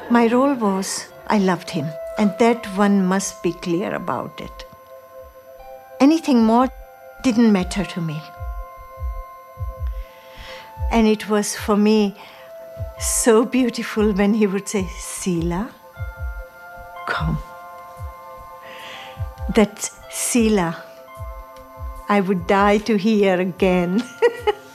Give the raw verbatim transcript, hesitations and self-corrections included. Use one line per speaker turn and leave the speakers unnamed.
My role was, I loved him, and that one must be clear about it. Anything more didn't matter to me. And it was for me so beautiful when he would say, Sila, come. That Sila, I would die to hear again.